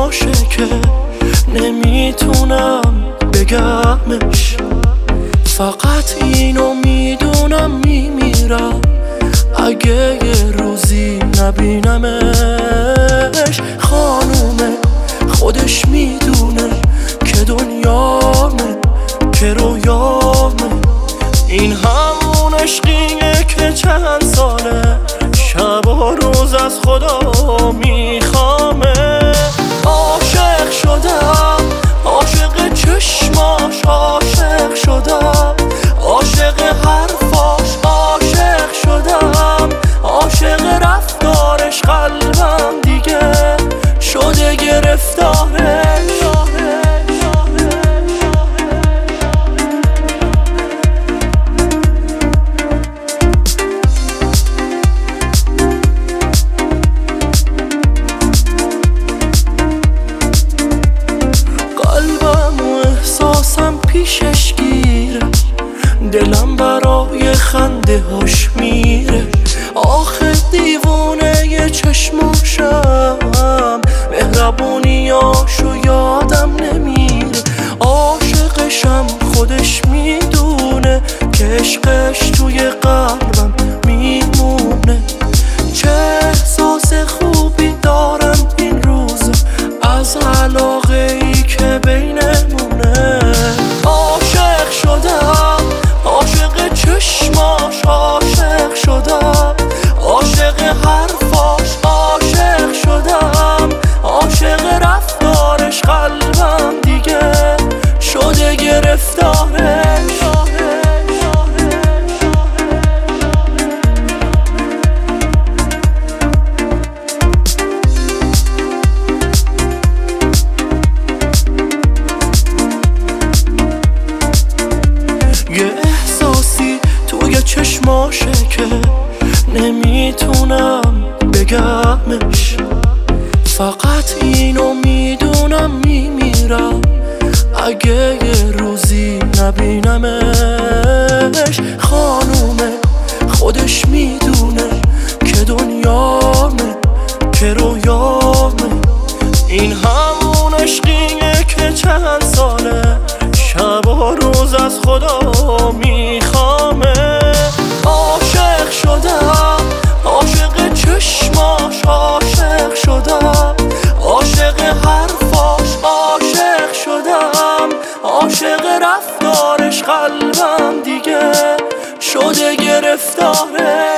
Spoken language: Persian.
چشماشه که نمیتونم بگمش، فقط اینو میدونم میمیرم اگه یه روزی نبینمش. خانومه خودش میدونه که دنیامه که رویامه، این همون عشقیه که چند ساله شب و روز از خدا میخوامه. عاشق شدم، عاشق چشماش عاشق شدم، عاشق حرفاش عاشق شدم، عاشق رفتارش قلبم دیگه شده گرفتارش. پیشش گیره، دلم برای خنده هاش میره، آخه دیوونه یه چشماشم، مهربونیاشو یادم نمیره. عاشقشم خودش میدونه که عشقش توی قلبم میمونه. چه احساس خوبی دارم این روز از علاقه ای که بینمونه. عاشق شدم، عاشق چشماش عاشق شدم، عاشق حرفاش عاشق شدم، عاشق رفتارش قلبم دیگه شده گرفتارش. یه احساسی توی چشماشه که نمیتونم بگمش، فقط اینو میدونم میمیرم اگه یه روزی نبینمش. خانومه خودش میدونه که دنیامه که رویامه، این همون عشقیه که چند ساله شب و روز از خدا میخوامه. عاشق شدم، عاشق چشماش عاشق شدم، عاشق حرفاش عاشق شدم، عاشق رفتارش قلبم دیگه شده گرفتاره.